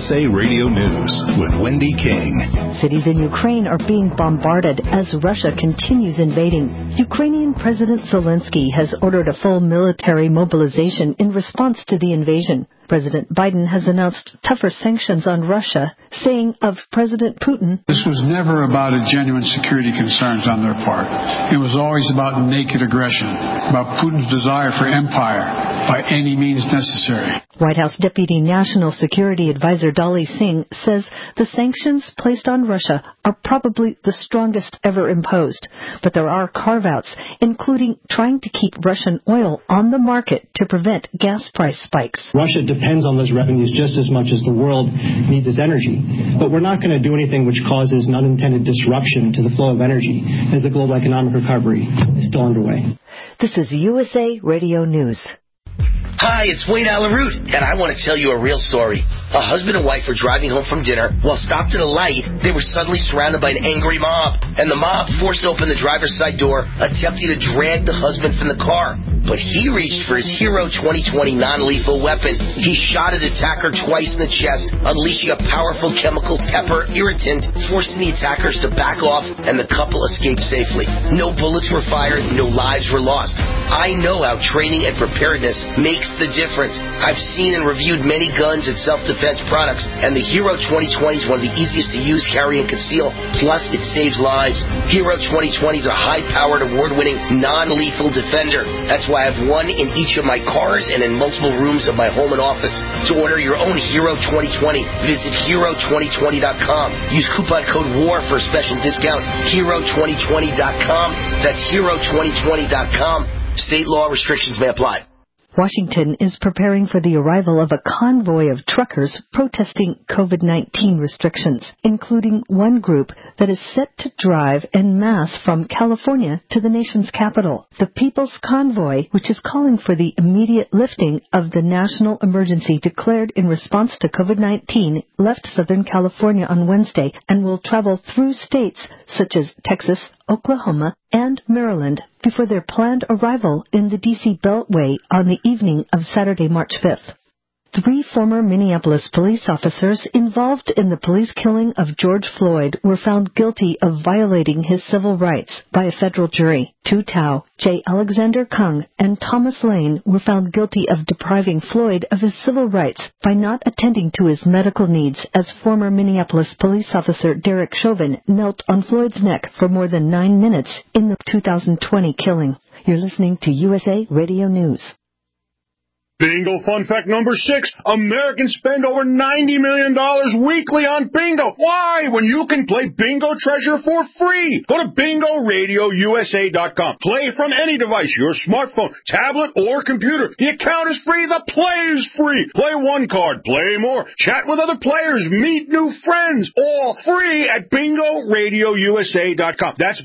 USA Radio News with Wendy King. Cities in Ukraine are being bombarded as Russia continues invading. Ukrainian President Zelensky has ordered a full military mobilization in response to the invasion. President Biden has announced tougher sanctions on Russia, saying of President Putin, "This was never about a genuine security concerns on their part. It was always about naked aggression, about Putin's desire for empire by any means necessary." White House Deputy National Security Advisor Dolly Singh says the sanctions placed on Russia are probably the strongest ever imposed, but there are carve-outs, including trying to keep Russian oil on the market to prevent gas price spikes. Russia depends on those revenues just as much as the world needs its energy. But we're not going to do anything which causes an unintended disruption to the flow of energy as the global economic recovery is still underway. This is USA Radio News. Hi, it's Wayne Allen Root, and I want to tell you a real story. A husband and wife were driving home from dinner. While stopped at a light, they were suddenly surrounded by an angry mob, and the mob forced open the driver's side door, attempting to drag the husband from the car. But he reached for his Hero 2020 non-lethal weapon. He shot his attacker twice in the chest, unleashing a powerful chemical pepper irritant, forcing the attackers to back off, and the couple escaped safely. No bullets were fired, no lives were lost. I know how training and preparedness makes the difference. I've seen and reviewed many guns and self-defense products, and the Hero 2020 is one of the easiest to use, carry, and conceal. Plus, it saves lives. Hero 2020 is a high-powered, award-winning, non-lethal defender. That's why I have one in each of my cars and in multiple rooms of my home and office. To order your own Hero 2020, visit Hero2020.com. Use coupon code WAR for a special discount. Hero2020.com. That's Hero2020.com. State law restrictions may apply. Washington is preparing for the arrival of a convoy of truckers protesting COVID-19 restrictions, including one group that is set to drive en masse from California to the nation's capital. The People's Convoy, which is calling for the immediate lifting of the national emergency declared in response to COVID-19, left Southern California on Wednesday and will travel through states such as Texas, Oklahoma, and Maryland before their planned arrival in the D.C. Beltway on the evening of Saturday, March 5th. 3 former Minneapolis police officers involved in the police killing of George Floyd were found guilty of violating his civil rights by a federal jury. Tu Tao, J. Alexander Kung, and Thomas Lane were found guilty of depriving Floyd of his civil rights by not attending to his medical needs as former Minneapolis police officer Derek Chauvin knelt on Floyd's neck for more than 9 minutes in the 2020 killing. You're listening to USA Radio News. Bingo fun fact number 6. Americans spend over $90 million weekly on bingo. Why? When you can play Bingo Treasure for free. Go to BingoRadioUSA.com. Play from any device, your smartphone, tablet, or computer. The account is free. The play is free. Play one card. Play more. Chat with other players. Meet new friends. All free at BingoRadioUSA.com. That's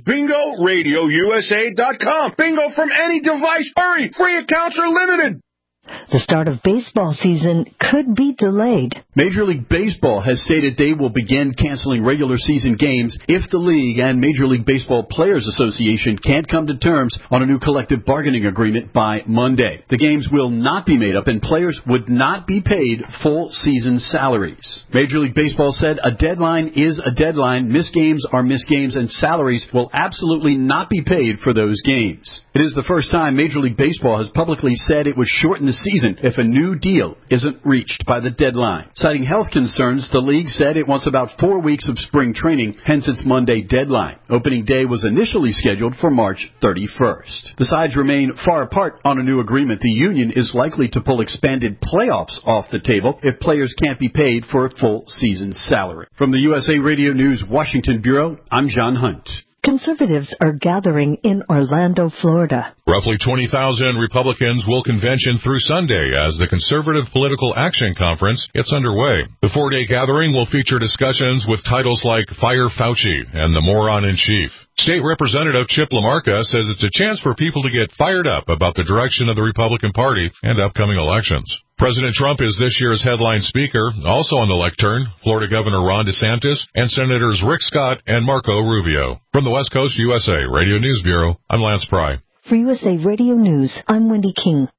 BingoRadioUSA.com. Bingo from any device. Hurry. Free accounts are limited. The start of baseball season could be delayed. Major League Baseball has stated they will begin canceling regular season games if the league and Major League Baseball Players Association can't come to terms on a new collective bargaining agreement by Monday. The games will not be made up and players would not be paid full season salaries. Major League Baseball said a deadline is a deadline, missed games are missed games, and salaries will absolutely not be paid for those games. It is the first time Major League Baseball has publicly said it would shorten the season if a new deal isn't reached by the deadline. Citing health concerns, the league said it wants about 4 weeks of spring training, hence its Monday deadline. Opening day was initially scheduled for March 31st. The sides remain far apart on a new agreement. The union is likely to pull expanded playoffs off the table if players can't be paid for a full season salary. From the USA Radio News Washington Bureau, I'm John Hunt. Conservatives are gathering in Orlando, Florida. Roughly 20,000 Republicans will convention through Sunday as the Conservative Political Action Conference gets underway. The 4-day gathering will feature discussions with titles like Fire Fauci and the Moron in Chief. State Representative Chip LaMarca says it's a chance for people to get fired up about the direction of the Republican Party and upcoming elections. President Trump is this year's headline speaker. Also on the lectern, Florida Governor Ron DeSantis and Senators Rick Scott and Marco Rubio. From the West Coast USA Radio News Bureau, I'm Lance Pry. For USA Radio News, I'm Wendy King.